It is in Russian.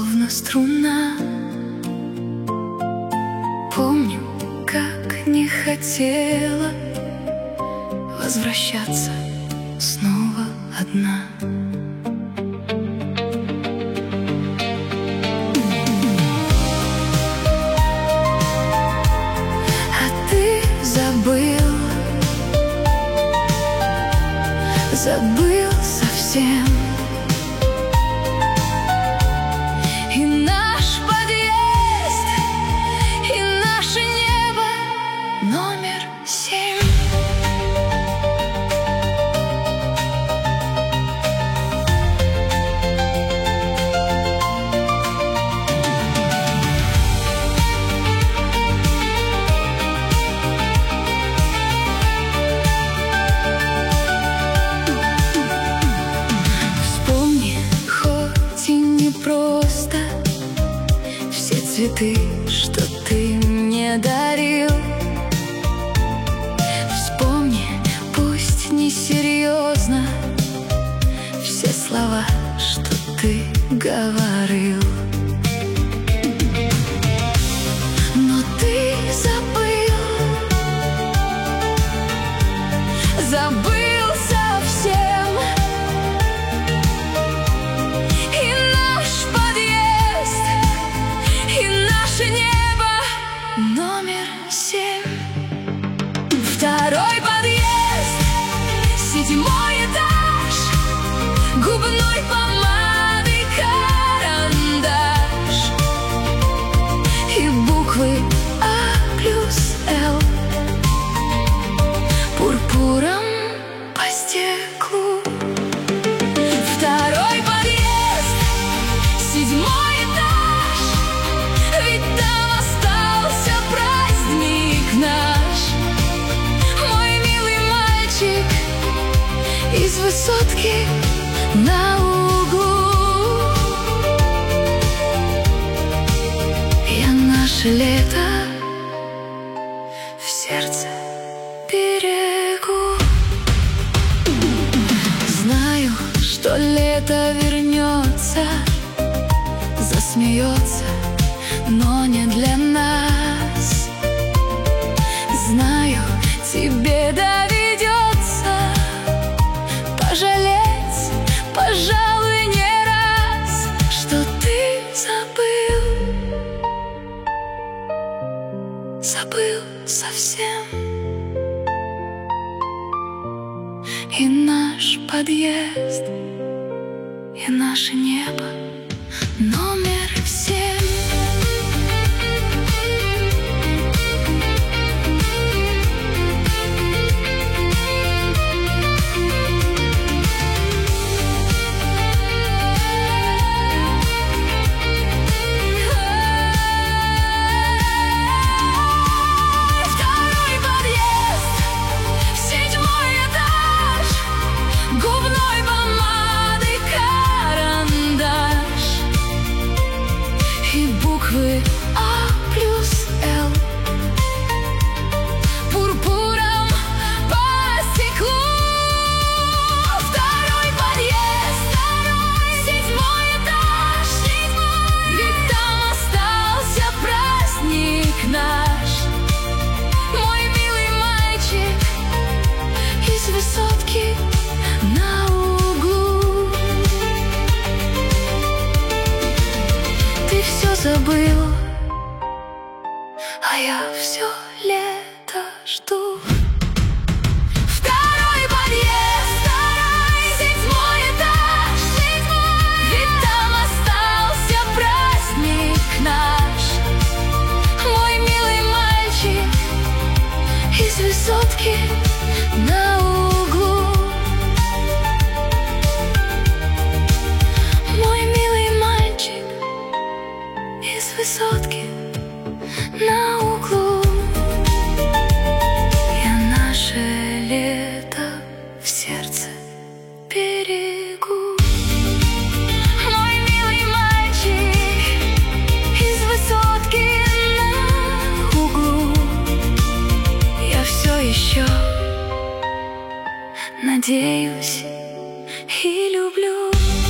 словно струна. Помню, как не хотела возвращаться снова одна. А ты забыл совсем. И наш подъезд, и наше небо номер 7. Просто все цветы, что ты мне дарил. Вспомни, пусть несерьезно, все слова, что ты говорил. Но ты забыл совсем. Номер 7. Второй подъезд, 7-й этаж, губной помадой карандаш и буквы А плюс Л пурпуром по стеклу. Второй подъезд, 7-й этаж, ведь там остался праздник наш. Мой милый мальчик из высотки на углу. Я наше лето в сердце берегу. Знаю, что лето вернется, засмеется, но не для нас. Знаю, тебе доведется пожалеть, пожалуй, не раз, что ты забыл совсем. И наш подъезд, и наше небо номер 7. Буквы А плюс Л пурпуром по стеклу. Второй подъезд, 7-й этаж, ведь там остался праздник наш. Мой милый мальчик из высотки на углу. Ты все забыл, а я все лето жду. Второй подъезд, 7-й этаж, ведь там остался праздник наш. Мой милый мальчик из высотки на углу. Мой милый мальчик из высотки на углу. Я наше лето в сердце берегу. Мой милый мальчик из высотки на углу. Я все еще надеюсь и люблю.